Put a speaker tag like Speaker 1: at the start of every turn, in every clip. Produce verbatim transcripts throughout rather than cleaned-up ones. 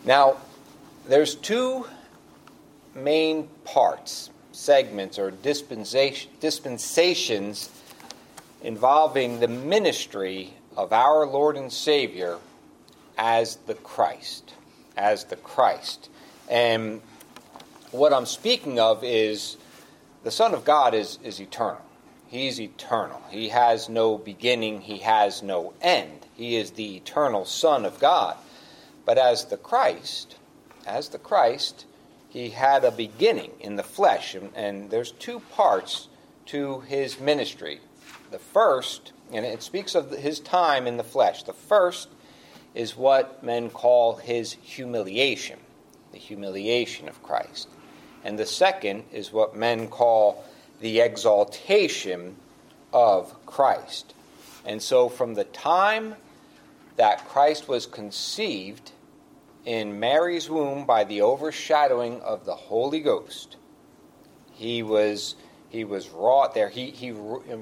Speaker 1: Now, there's two main parts, segments, or dispensation, dispensations involving the ministry of our Lord and Savior as the Christ, as the Christ. And what I'm speaking of is the Son of God is, is eternal. He's eternal. He has no beginning. He has no end. He is the eternal Son of God. But as the Christ, as the Christ, he had a beginning in the flesh. And, and there's two parts to his ministry. The first, and it speaks of his time in the flesh. The first is what men call his humiliation, the humiliation of Christ. And the second is what men call the exaltation of Christ. And so from the time that Christ was conceived in Mary's womb by the overshadowing of the Holy Ghost, he was he was wrought there. He he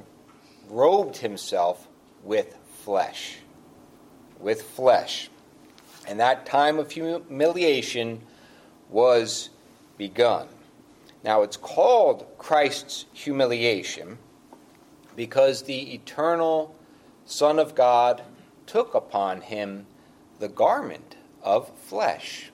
Speaker 1: robed himself with flesh, with flesh, and that time of humiliation was begun. Now, it's called Christ's humiliation because the eternal Son of God took upon him the garment of flesh,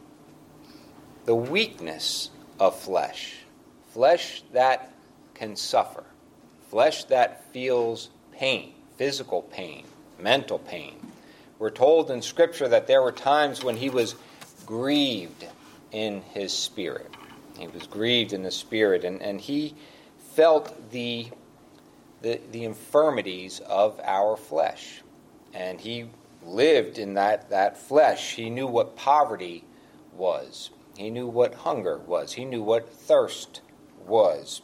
Speaker 1: the weakness of flesh, flesh that can suffer, flesh that feels pain, physical pain, mental pain. We're told in Scripture that there were times when he was grieved in his spirit. He was grieved in the spirit, and, and he felt the, the the infirmities of our flesh. And he lived in that, that flesh. He knew what poverty was. He knew what hunger was. He knew what thirst was.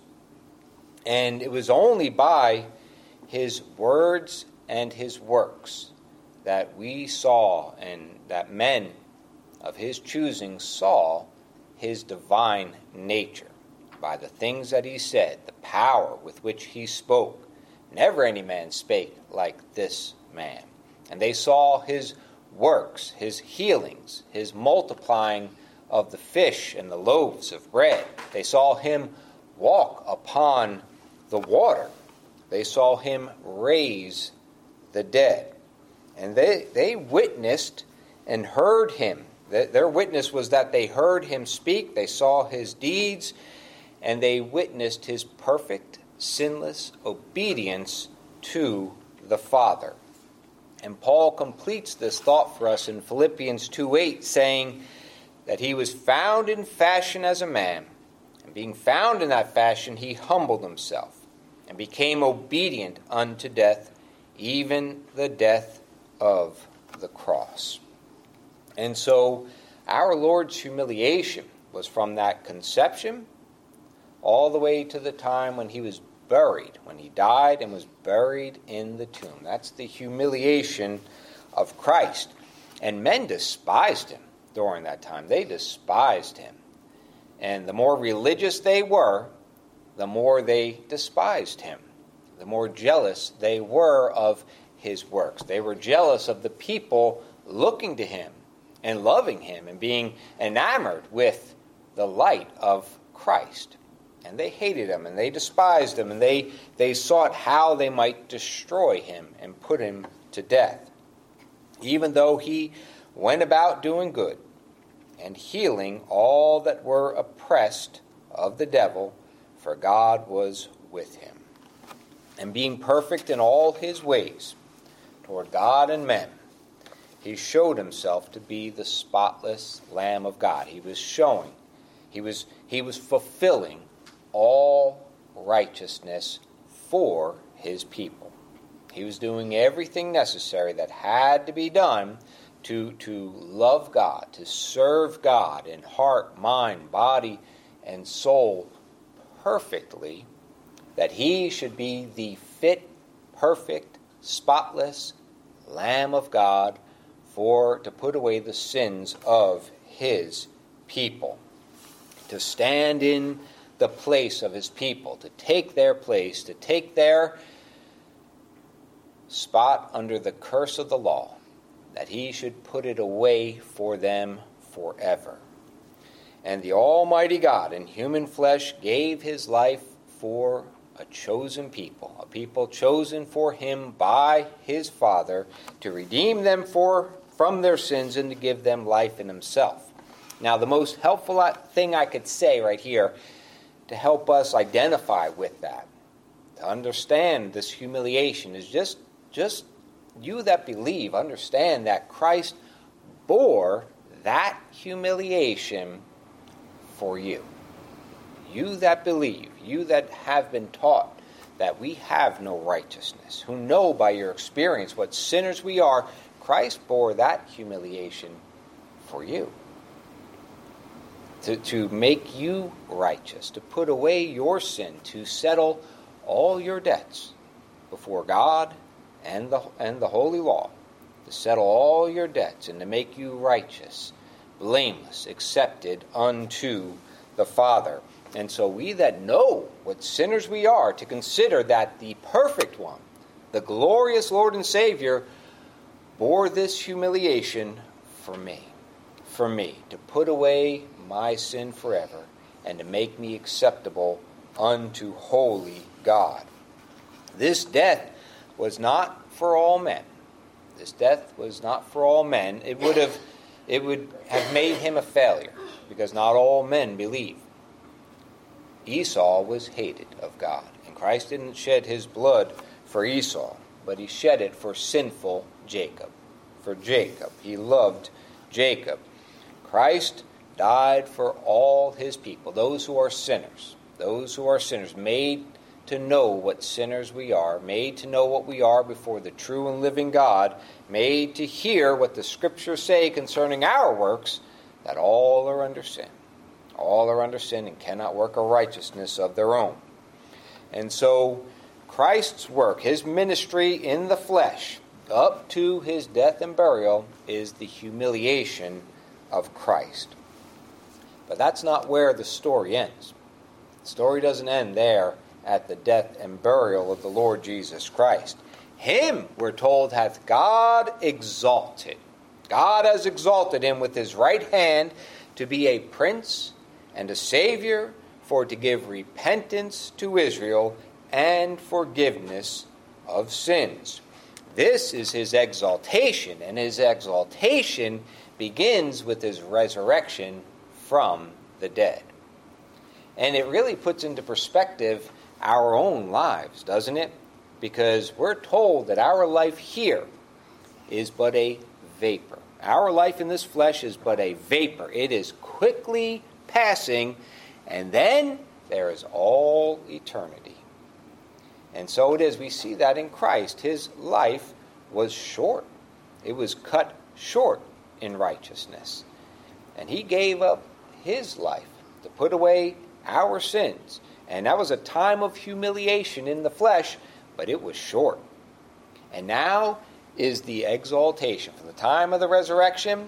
Speaker 1: And it was only by his words and his works that we saw, and that men of his choosing saw, his divine nature, by the things that he said, the power with which he spoke. Never any man spake like this man. And they saw his works, his healings, his multiplying of the fish and the loaves of bread. They saw him walk upon the water. They saw him raise the dead. And they, they witnessed and heard him. Their witness was that they heard him speak, they saw his deeds, and they witnessed his perfect, sinless obedience to the Father. And Paul completes this thought for us in Philippians two eight, saying that he was found in fashion as a man, and being found in that fashion, he humbled himself, and became obedient unto death, even the death of the cross. And so our Lord's humiliation was from that conception all the way to the time when he was buried, when he died and was buried in the tomb. That's the humiliation of Christ. And men despised him during that time. They despised him. And the more religious they were, the more they despised him. The more jealous they were of his works. They were jealous of the people looking to him and loving him and being enamored with the light of Christ. And they hated him and they despised him, and they, they sought how they might destroy him and put him to death. Even though he went about doing good and healing all that were oppressed of the devil, for God was with him. And being perfect in all his ways toward God and men, he showed himself to be the spotless Lamb of God. He was showing, he was, he was fulfilling all righteousness for his people. He was doing everything necessary that had to be done to, to love God, to serve God in heart, mind, body, and soul perfectly, that he should be the fit, perfect, spotless Lamb of God for to put away the sins of his people, to stand in the place of his people, to take their place, to take their spot under the curse of the law, that he should put it away for them forever. And the Almighty God in human flesh gave his life for a chosen people, a people chosen for him by his Father to redeem them for, from their sins and to give them life in himself. Now, the most helpful thing I could say right here to help us identify with that, to understand this humiliation, is just, just you that believe, understand that Christ bore that humiliation for you. You that believe, you that have been taught that we have no righteousness, who know by your experience what sinners we are, Christ bore that humiliation for you. To, to make you righteous, to put away your sin, to settle all your debts before God and the, and the holy law, to settle all your debts and to make you righteous, blameless, accepted unto the Father. And so we that know what sinners we are, to consider that the perfect one, the glorious Lord and Savior, bore this humiliation for me, for me, to put away my sin forever and to make me acceptable unto holy God. This death was not for all men. This death was not for all men. It would have, it would have made him a failure, because not all men believe. Esau was hated of God, and Christ didn't shed his blood for Esau, but he shed it for sinful Jacob. For Jacob. He loved Jacob. Christ died for all his people, those who are sinners, those who are sinners, made to know what sinners we are, made to know what we are before the true and living God, made to hear what the Scriptures say concerning our works, that all are under sin. All are under sin and cannot work a righteousness of their own. And so Christ's work, his ministry in the flesh, up to his death and burial, is the humiliation of Christ. But that's not where the story ends. The story doesn't end there at the death and burial of the Lord Jesus Christ. Him, we're told, hath God exalted. God has exalted him with his right hand to be a prince and a Savior, for to give repentance to Israel and forgiveness of sins. This is his exaltation, and his exaltation begins with his resurrection from the dead. And it really puts into perspective our own lives, doesn't it? Because we're told that our life here is but a vapor. Our life in this flesh is but a vapor. It is quickly passing, and then there is all eternity. And so it is, we see that in Christ. His life was short. It was cut short in righteousness. And he gave up his life to put away our sins. And that was a time of humiliation in the flesh, but it was short. And now is the exaltation from the time of the resurrection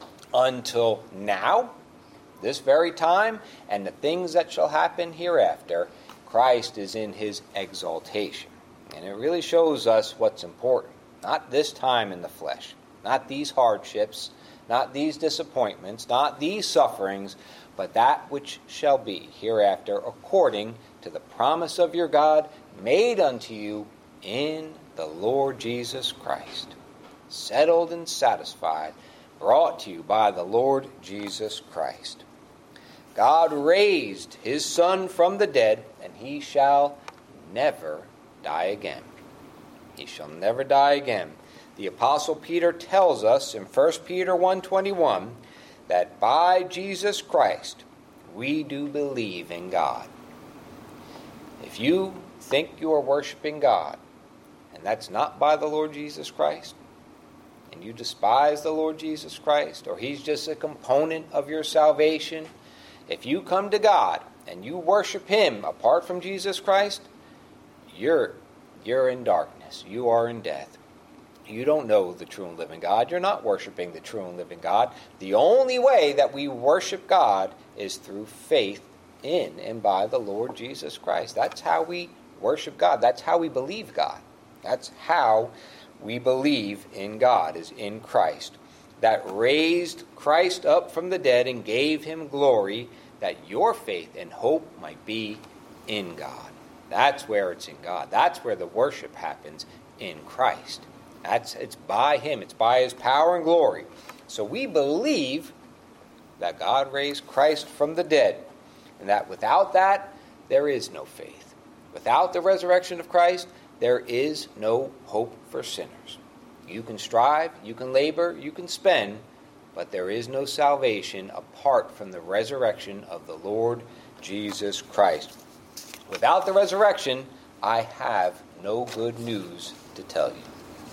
Speaker 1: until now, this very time, and the things that shall happen hereafter. Christ is in his exaltation. And it really shows us what's important. Not this time in the flesh, not these hardships, not these disappointments, not these sufferings, but that which shall be hereafter, according to the promise of your God made unto you in the Lord Jesus Christ. Settled and satisfied, brought to you by the Lord Jesus Christ. God raised his Son from the dead, and he shall never die again. He shall never die again. The Apostle Peter tells us in First Peter one twenty-one that by Jesus Christ we do believe in God. If you think you are worshiping God, and that's not by the Lord Jesus Christ, and you despise the Lord Jesus Christ, or he's just a component of your salvation, if you come to God and you worship him apart from Jesus Christ, you're, you're in darkness. You are in death. You don't know the true and living God. You're not worshiping the true and living God. The only way that we worship God is through faith in and by the Lord Jesus Christ. That's how we worship God. That's how we believe God. That's how we believe in God, is in Christ. that raised Christ up from the dead and gave him glory, that your faith and hope might be in God. That's where it's in God. That's where the worship happens, in Christ. That's it's by him. It's by his power and glory. So we believe that God raised Christ from the dead, and that without that, there is no faith. Without the resurrection of Christ, there is no hope for sinners. You can strive, you can labor, you can spend, but there is no salvation apart from the resurrection of the Lord Jesus Christ. Without the resurrection, I have no good news to tell you.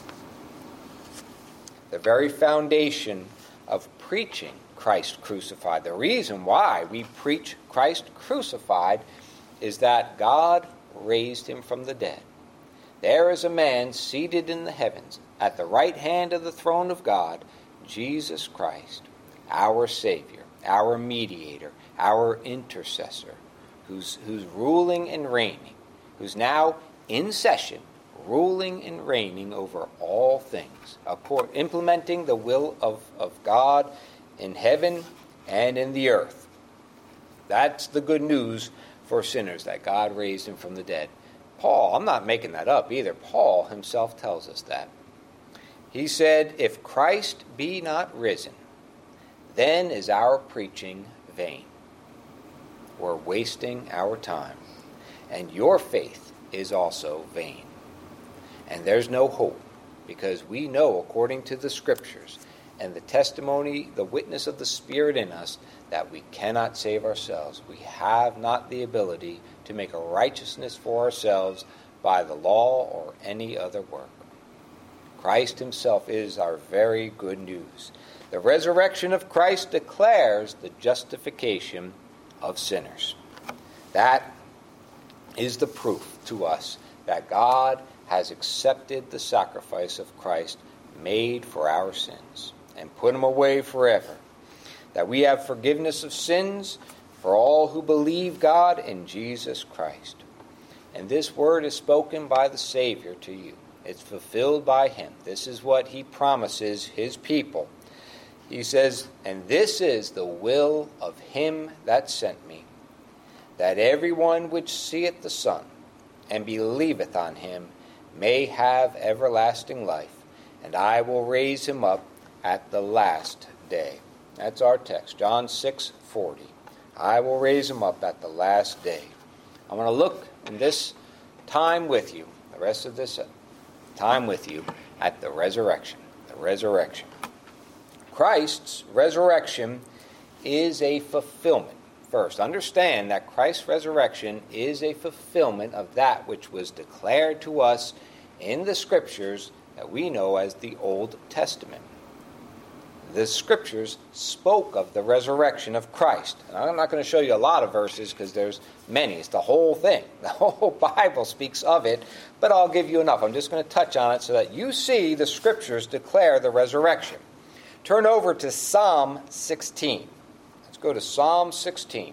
Speaker 1: The very foundation of preaching Christ crucified, the reason why we preach Christ crucified, is that God raised him from the dead. There is a man seated in the heavens at the right hand of the throne of God, Jesus Christ, our Savior, our mediator, our intercessor, who's, who's ruling and reigning, who's now in session, ruling and reigning over all things, implementing the will of, of God in heaven and in the earth. That's the good news for sinners, that God raised him from the dead. Paul, I'm not making that up either. Paul himself tells us that. He said, if Christ be not risen, then is our preaching vain. We're wasting our time. And your faith is also vain. And there's no hope, because we know, according to the Scriptures and the testimony, the witness of the Spirit in us, that we cannot save ourselves. We have not the ability to make a righteousness for ourselves by the law or any other work. Christ himself is our very good news. The resurrection of Christ declares the justification of sinners. That is the proof to us that God has accepted the sacrifice of Christ made for our sins and put them away forever. That we have forgiveness of sins for all who believe God in Jesus Christ. And this word is spoken by the Savior to you. It's fulfilled by him. This is what he promises his people. He says, and this is the will of him that sent me, that everyone which seeth the Son and believeth on him may have everlasting life, and I will raise him up at the last day. That's our text, John six forty. I will raise him up at the last day. I want to look in this time with you, the rest of this time with you, at the resurrection. The resurrection. Christ's resurrection is a fulfillment. First, understand that Christ's resurrection is a fulfillment of that which was declared to us in the Scriptures that we know as the Old Testament. The Scriptures spoke of the resurrection of Christ. And I'm not going to show you a lot of verses because there's many. It's the whole thing. The whole Bible speaks of it, but I'll give you enough. I'm just going to touch on it so that you see the Scriptures declare the resurrection. Turn over to Psalm sixteen. Let's go to Psalm sixteen.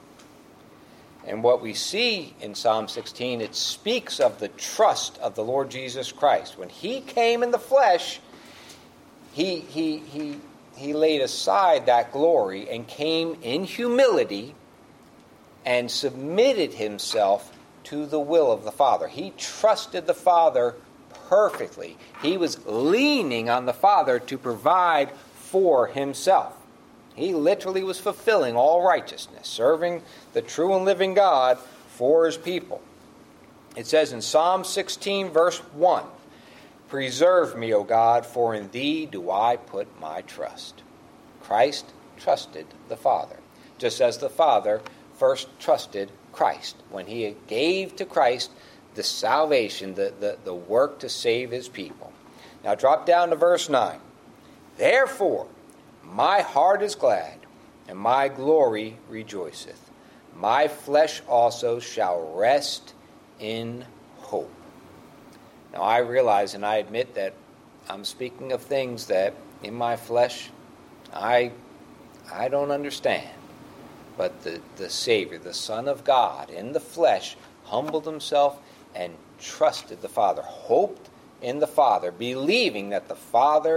Speaker 1: And what we see in Psalm sixteen, it speaks of the trust of the Lord Jesus Christ. When he came in the flesh, he, he, he, he laid aside that glory and came in humility and submitted himself to the will of the Father. He trusted the Father perfectly. He was leaning on the Father to provide for himself. He literally was fulfilling all righteousness, serving the true and living God for his people. It says in Psalm sixteen, verse one, preserve me, O God, for in thee do I put my trust. Christ trusted the Father, just as the Father first trusted Christ when he gave to Christ the salvation, the, the, the work to save his people. Now drop down to verse nine. Therefore, my heart is glad, and my glory rejoiceth. My flesh also shall rest in hope. Now I realize and I admit that I'm speaking of things that in my flesh I, I don't understand. But the, the Savior, the Son of God, in the flesh, humbled himself and trusted the Father, hoped in the Father, believing that the Father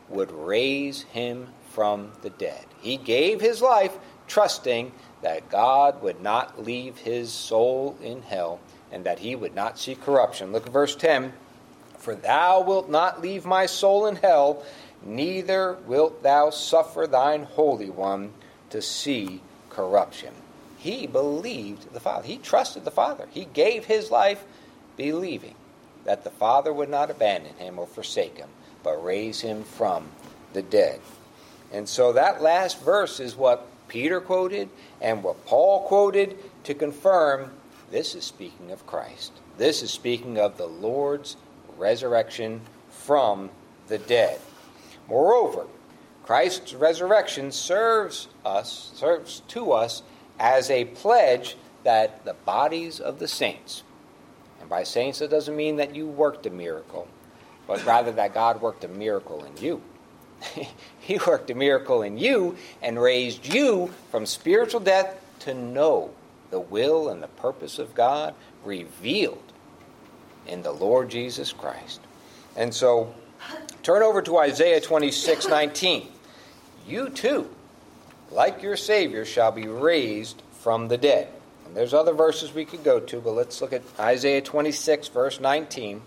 Speaker 1: would raise him from the dead. He gave his life trusting that God would not leave his soul in hell and that he would not see corruption. Look at verse ten. For thou wilt not leave my soul in hell, neither wilt thou suffer thine Holy One to see corruption. He believed the Father. He trusted the Father. He gave his life believing that the Father would not abandon him or forsake him, but raise him from the dead. And so that last verse is what Peter quoted and what Paul quoted to confirm this is speaking of Christ. This is speaking of the Lord's resurrection from the dead. Moreover, Christ's resurrection serves us, serves to us as a pledge that the bodies of the saints, and by saints it doesn't mean that you worked a miracle, but rather that God worked a miracle in you. He worked a miracle in you and raised you from spiritual death to know the will and the purpose of God revealed in the Lord Jesus Christ. And so, turn over to Isaiah twenty-six nineteen. You too, like your Savior, shall be raised from the dead. And there's other verses we could go to, but let's look at Isaiah twenty-six, verse nineteen.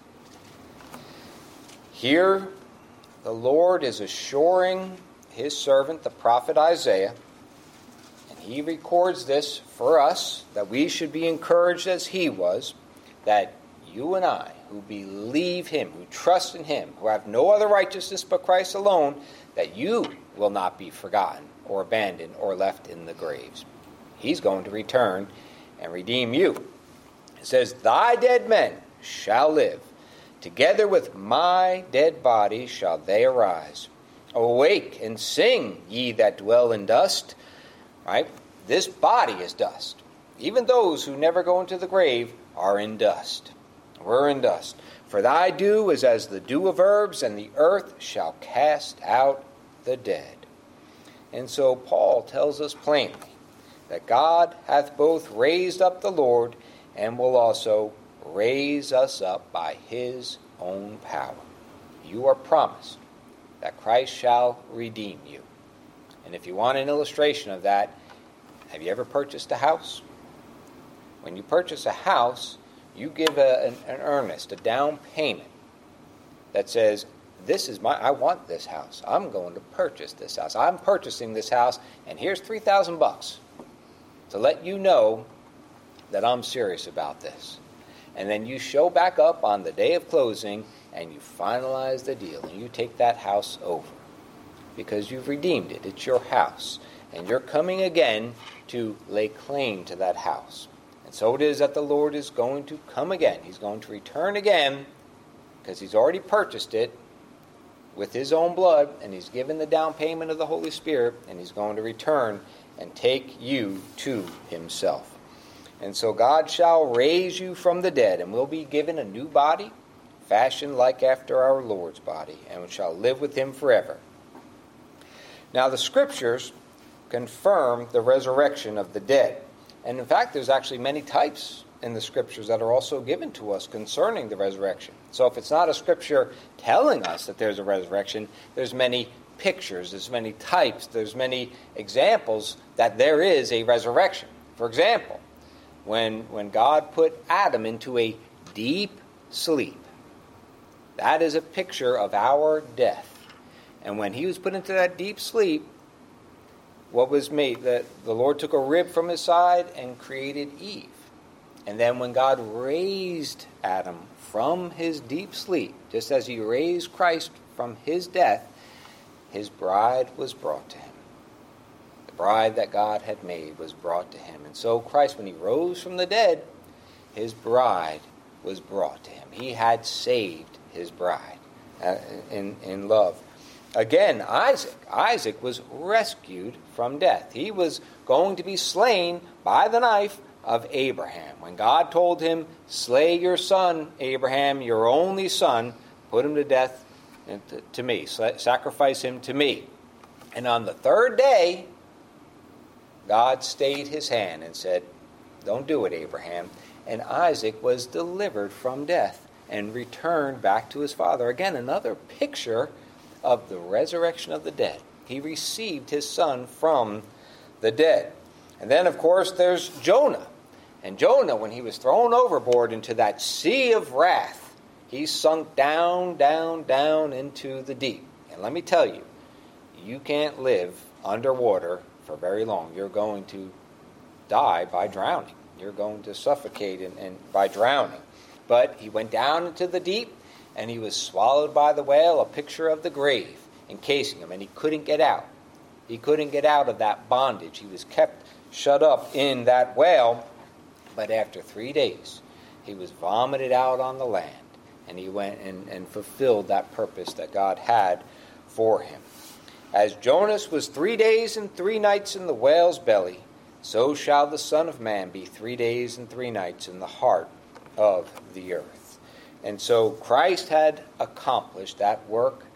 Speaker 1: Here, the Lord is assuring his servant, the prophet Isaiah, and he records this for us, that we should be encouraged as he was, that you and I, who believe him, who trust in him, who have no other righteousness but Christ alone, that you will not be forgotten or abandoned or left in the graves. He's going to return and redeem you. It says, thy dead men shall live. Together with my dead body shall they arise. Awake and sing, ye that dwell in dust. Right? This body is dust. Even those who never go into the grave are in dust. We're in dust. For thy dew is as the dew of herbs, and the earth shall cast out the dead. And so Paul tells us plainly that God hath both raised up the Lord and will also raise us up by his own power. You are promised that Christ shall redeem you. And if you want an illustration of that, have you ever purchased a house? When you purchase a house, you give a, an, an earnest, a down payment that says, this is my, I want this house. I'm going to purchase this house. I'm purchasing this house, and here's three thousand bucks to let you know that I'm serious about this. And then you show back up on the day of closing, and you finalize the deal, and you take that house over because you've redeemed it. It's your house, and you're coming again to lay claim to that house. And so it is that the Lord is going to come again. He's going to return again because he's already purchased it with his own blood, and he's given the down payment of the Holy Spirit, and he's going to return and take you to himself. And so God shall raise you from the dead, and will be given a new body, fashioned like after our Lord's body, and shall live with him forever. Now the Scriptures confirm the resurrection of the dead. And in fact, there's actually many types in the Scriptures that are also given to us concerning the resurrection. So if it's not a Scripture telling us that there's a resurrection, there's many pictures, there's many types, there's many examples that there is a resurrection. For example, when, when God put Adam into a deep sleep, that is a picture of our death. And when he was put into that deep sleep, what was made? That the Lord took a rib from his side and created Eve. And then when God raised Adam from his deep sleep, just as he raised Christ from his death, his bride was brought to him. The bride that God had made was brought to him. And so Christ, when he rose from the dead, his bride was brought to him. He had saved his bride uh, in, in love. Again, Isaac. Isaac was rescued from death. He was going to be slain by the knife of Abraham. When God told him, slay your son, Abraham, your only son, put him to death to, to me, sacrifice him to me. And on the third day, God stayed his hand and said, don't do it, Abraham. And Isaac was delivered from death and returned back to his father. Again, another picture of the resurrection of the dead. He received his son from the dead. And then, of course, there's Jonah. And Jonah, when he was thrown overboard into that sea of wrath, he sunk down, down, down into the deep. And let me tell you, you can't live underwater for very long. You're going to die by drowning. You're going to suffocate and, and by drowning. But he went down into the deep, and he was swallowed by the whale, a picture of the grave encasing him, and he couldn't get out. He couldn't get out of that bondage. He was kept shut up in that whale. But after three days, he was vomited out on the land, and he went and, and fulfilled that purpose that God had for him. As Jonas was three days and three nights in the whale's belly, so shall the Son of Man be three days and three nights in the heart of the earth. And so Christ had accomplished that work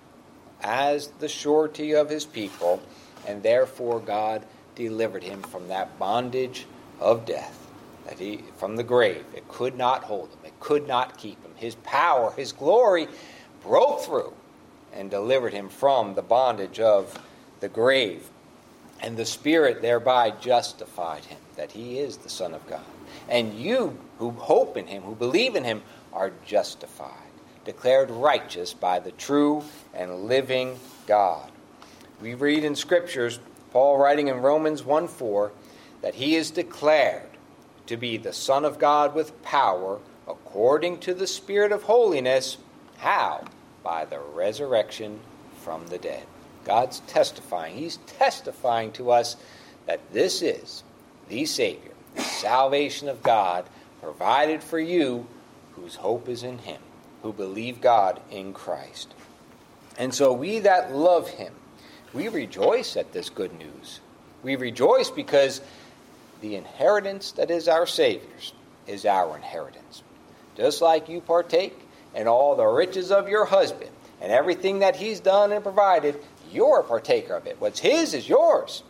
Speaker 1: as the surety of his people, and therefore God delivered him from that bondage of death. That he, from the grave, it could not hold him. It could not keep him. His power, his glory broke through and delivered him from the bondage of the grave. And the Spirit thereby justified him, that he is the Son of God. And you who hope in him, who believe in him, are justified, declared righteous by the true and living God. We read in Scriptures, Paul writing in Romans one four, that he is declared to be the Son of God with power, according to the Spirit of holiness. How? By the resurrection from the dead. God's testifying. He's testifying to us that this is the Savior, the salvation of God, provided for you whose hope is in him, who believe God in Christ. And so we that love him, we rejoice at this good news. We rejoice because the inheritance that is our Savior's is our inheritance. Just like you partake in all the riches of your husband and everything that he's done and provided, you're a partaker of it. What's his is yours.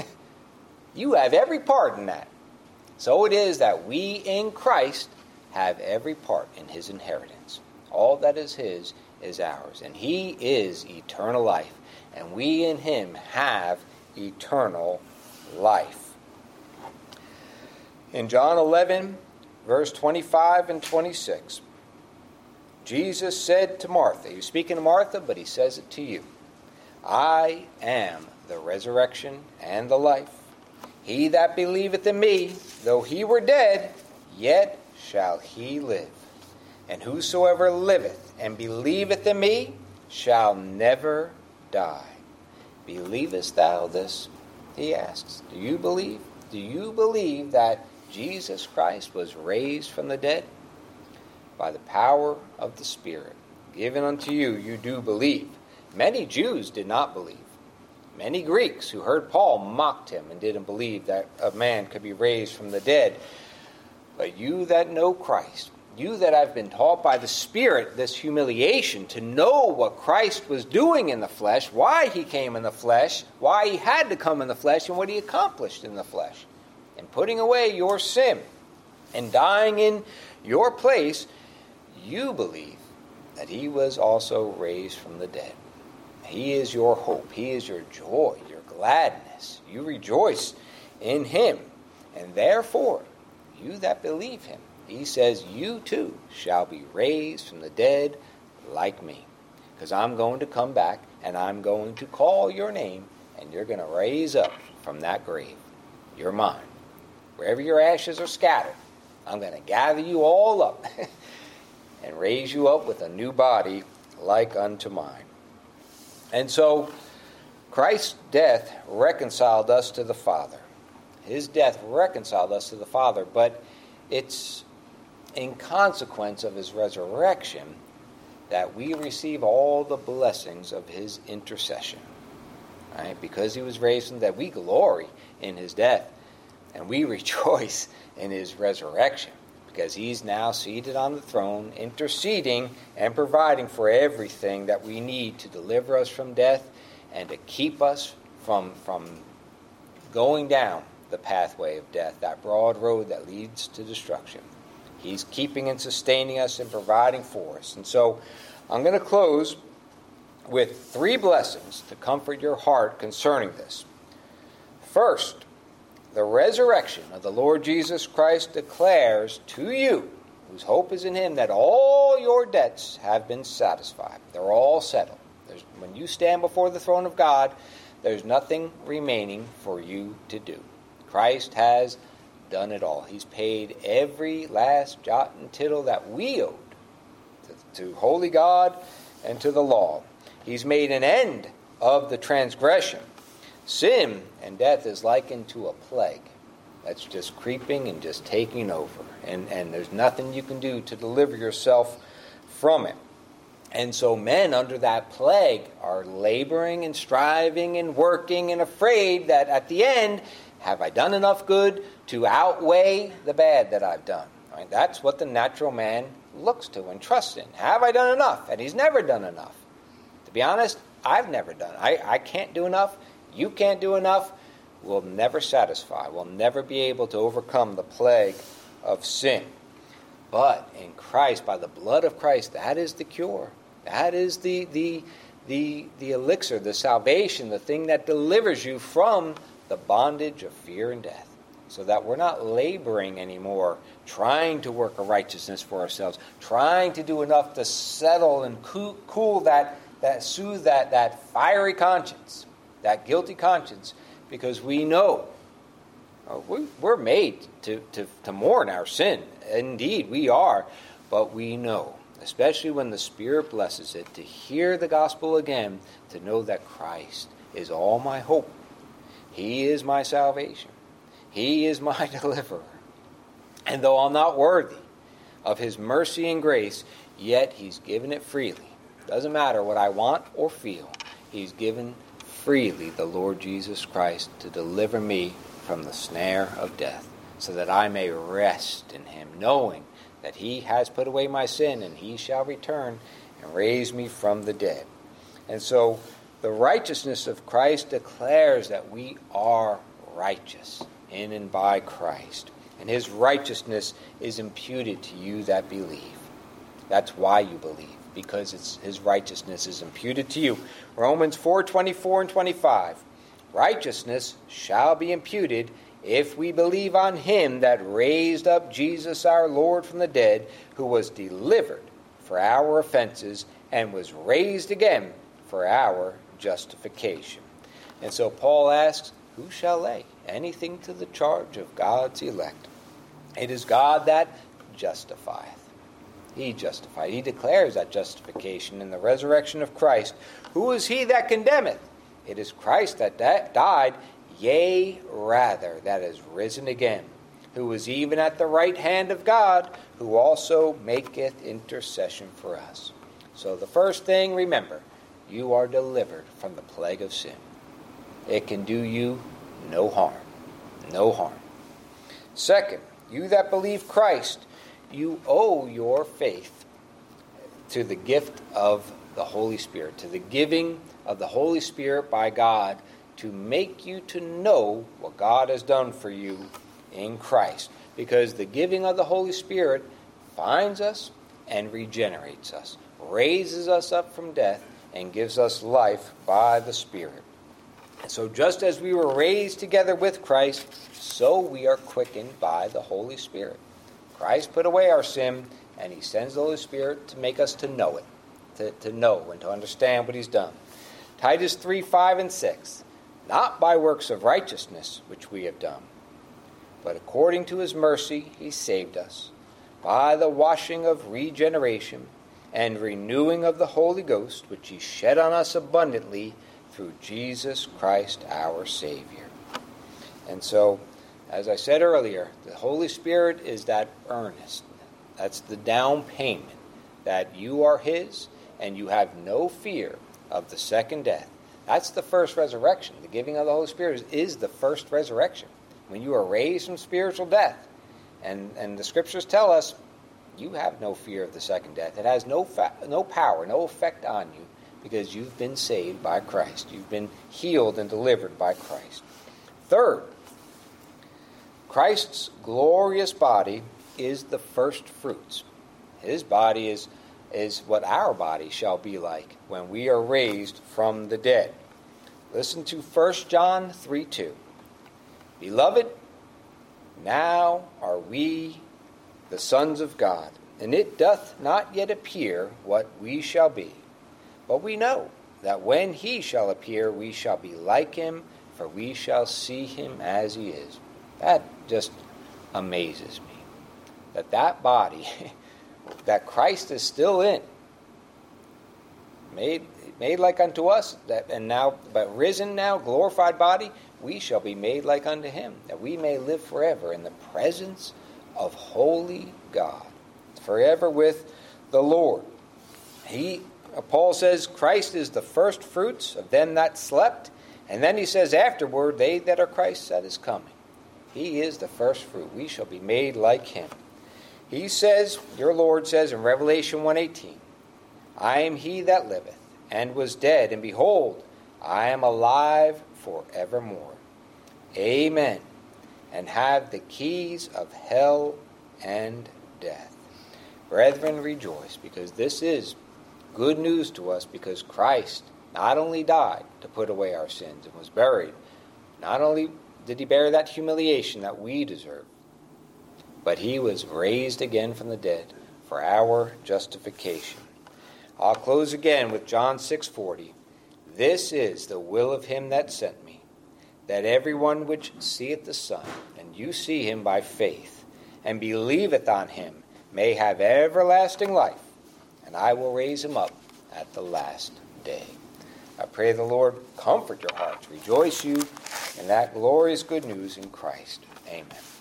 Speaker 1: You have every part in that. So it is that we in Christ have every part in his inheritance. All that is his is ours. And he is eternal life. And we in him have eternal life. In John eleven, verse twenty-five and twenty-six, Jesus said to Martha, he was speaking to Martha, but he says it to you, I am the resurrection and the life. He that believeth in me, though he were dead, yet shall he live. And whosoever liveth and believeth in me shall never die. Believest thou this? He asks. Do you believe? Do you believe that Jesus Christ was raised from the dead? By the power of the Spirit given unto you, you do believe. Many Jews did not believe. Many Greeks who heard Paul mocked him and didn't believe that a man could be raised from the dead. But you that know Christ, you that have been taught by the Spirit this humiliation to know what Christ was doing in the flesh, why he came in the flesh, why he had to come in the flesh, and what he accomplished in the flesh, and putting away your sin and dying in your place, you believe that he was also raised from the dead. He is your hope. He is your joy, your gladness. You rejoice in him. And therefore, you that believe him, he says, you too shall be raised from the dead like me. Because I'm going to come back and I'm going to call your name and you're going to raise up from that grave. You're mine. Wherever your ashes are scattered, I'm going to gather you all up and raise you up with a new body like unto mine. And so Christ's death reconciled us to the Father. His death reconciled us to the Father, but it's in consequence of his resurrection that we receive all the blessings of his intercession. Right? Because he was raised from the dead, we glory in his death, and we rejoice in his resurrection, because he's now seated on the throne, interceding and providing for everything that we need to deliver us from death and to keep us from, from going down the pathway of death, that broad road that leads to destruction. He's keeping and sustaining us and providing for us. And so I'm going to close with three blessings to comfort your heart concerning this. First, the resurrection of the Lord Jesus Christ declares to you, whose hope is in him, that all your debts have been satisfied. They're all settled. There's, when you stand before the throne of God, there's nothing remaining for you to do. Christ has done it all. He's paid every last jot and tittle that we owed to, to holy God and to the law. He's made an end of the transgression. Sin and death is likened to a plague that's just creeping and just taking over. And, and there's nothing you can do to deliver yourself from it. And so men under that plague are laboring and striving and working and afraid that at the end, have I done enough good to outweigh the bad that I've done? Right? That's what the natural man looks to and trusts in. Have I done enough? And he's never done enough. To be honest, I've never done. I, I can't do enough. You can't do enough. We'll never satisfy. We'll never be able to overcome the plague of sin. But in Christ, by the blood of Christ, that is the cure. That is the the the the elixir, the salvation, the thing that delivers you from the bondage of fear and death. So that we're not laboring anymore, trying to work a righteousness for ourselves, trying to do enough to settle and cool, cool that, that soothe that, that fiery conscience, that guilty conscience, because we know uh, we, we're made to, to, to mourn our sin. Indeed, we are. But we know, especially when the Spirit blesses it, to hear the gospel again, to know that Christ is all my hope. He is my salvation. He is my deliverer. And though I'm not worthy of his mercy and grace, yet he's given it freely. Doesn't matter what I want or feel. He's given freely the Lord Jesus Christ to deliver me from the snare of death, so that I may rest in him, knowing that he has put away my sin, and he shall return and raise me from the dead. And so the righteousness of Christ declares that we are righteous in and by Christ. And his righteousness is imputed to you that believe. That's why you believe, because it's his righteousness is imputed to you. Romans four twenty-four and twenty-five. Righteousness shall be imputed if we believe on him that raised up Jesus our Lord from the dead, who was delivered for our offenses and was raised again for our justification. And so Paul asks, who shall lay anything to the charge of God's elect? It is God that justifieth. He justified. He declares that justification in the resurrection of Christ. Who is he that condemneth? It is Christ that da- died, yea, rather, that is risen again, who is even at the right hand of God, who also maketh intercession for us. So the first thing, remember, you are delivered from the plague of sin. It can do you no harm. No harm. Second, you that believe Christ, you owe your faith to the gift of the Holy Spirit, to the giving of the Holy Spirit by God to make you to know what God has done for you in Christ. Because the giving of the Holy Spirit finds us and regenerates us, raises us up from death, and gives us life by the Spirit. And so just as we were raised together with Christ, so we are quickened by the Holy Spirit. Christ put away our sin, and he sends the Holy Spirit to make us to know it, to, to know and to understand what he's done. Titus three, five, and six. Not by works of righteousness which we have done, but according to his mercy he saved us, by the washing of regeneration and renewing of the Holy Ghost, which he shed on us abundantly through Jesus Christ our Savior. And so, as I said earlier, the Holy Spirit is that earnest. That's the down payment that you are his and you have no fear of the second death. That's the first resurrection. The giving of the Holy Spirit is the first resurrection. When you are raised from spiritual death. And, and the scriptures tell us you have no fear of the second death. It has no fa- no power, no effect on you, because you've been saved by Christ. You've been healed and delivered by Christ. Third, Christ's glorious body is the first fruits. His body is is what our body shall be like when we are raised from the dead. Listen to First John three two. Beloved, now are we the sons of God, and it doth not yet appear what we shall be. But we know that when he shall appear, we shall be like him, for we shall see him as he is. That just amazes me. That that body that Christ is still in, made made like unto us, that and now but risen now, glorified body, we shall be made like unto him, that we may live forever in the presence of holy God, forever with the Lord. He Paul says Christ is the first fruits of them that slept, and then he says afterward, they that are Christ's that is coming. He is the first fruit. We shall be made like him. He says, your Lord says in Revelation one eighteen, I am he that liveth, and was dead, and behold, I am alive forevermore. Amen. And have the keys of hell and death. Brethren, rejoice, because this is good news to us, because Christ not only died to put away our sins and was buried, not only did he bear that humiliation that we deserve, but he was raised again from the dead for our justification. I'll close again with John six forty. This is the will of him that sent me, that everyone which seeth the Son, and you see him by faith, and believeth on him, may have everlasting life, and I will raise him up at the last day. I pray the Lord comfort your hearts, rejoice you in that glorious good news in Christ. Amen.